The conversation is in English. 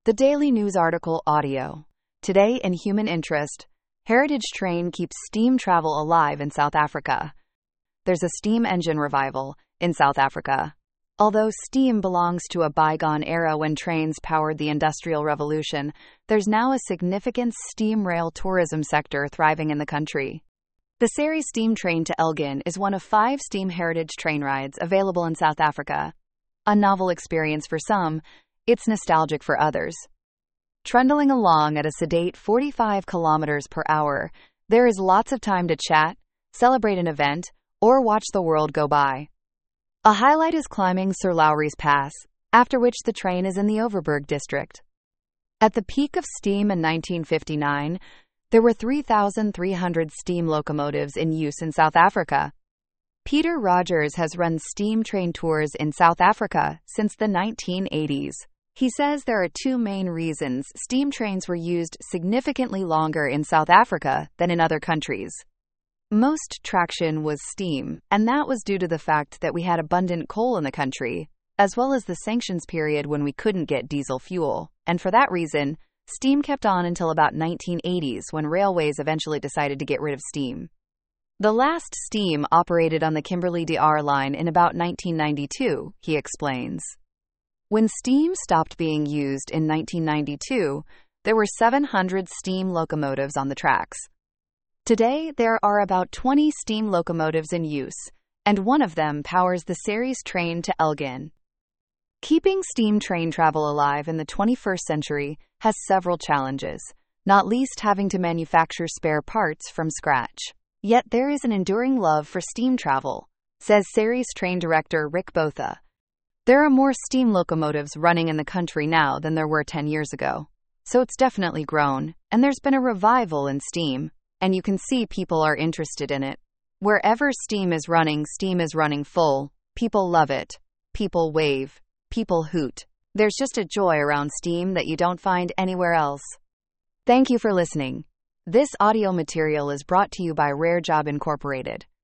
The Daily News article audio. Today in Human Interest, Heritage Train keeps steam travel alive in South Africa. There's a steam engine revival in South Africa. Although steam belongs to a bygone era when trains powered the Industrial Revolution, there's now a significant steam rail tourism sector thriving in the country. The Seri steam train to Elgin is one of 5 steam heritage train rides available in South Africa. A novel experience for some, it's nostalgic for others. Trundling along at a sedate 45 kilometers per hour, there is lots of time to chat, celebrate an event, or watch the world go by. A highlight is climbing Sir Lowry's Pass, after which the train is in the Overberg district. At the peak of steam in 1959, there were 3,300 steam locomotives in use in South Africa. Peter Rogers has run steam train tours in South Africa since the 1980s. He says there are 2 main reasons steam trains were used significantly longer in South Africa than in other countries. Most traction was steam, and that was due to the fact that we had abundant coal in the country, as well as the sanctions period when we couldn't get diesel fuel. And for that reason, steam kept on until about 1980s when railways eventually decided to get rid of steam. The last steam operated on the Kimberley-DR line in about 1992, he explains. When steam stopped being used in 1992, there were 700 steam locomotives on the tracks. Today, there are about 20 steam locomotives in use, and one of them powers the Seri's train to Elgin. Keeping steam train travel alive in the 21st century has several challenges, not least having to manufacture spare parts from scratch. Yet there is an enduring love for steam travel, says Seri's train director Rick Botha. There are more steam locomotives running in the country now than there were 10 years ago. So it's definitely grown, and there's been a revival in steam, and you can see people are interested in it. Wherever steam is running full. People love it. People wave. People hoot. There's just a joy around steam that you don't find anywhere else. Thank you for listening. This audio material is brought to you by Rare Job Incorporated.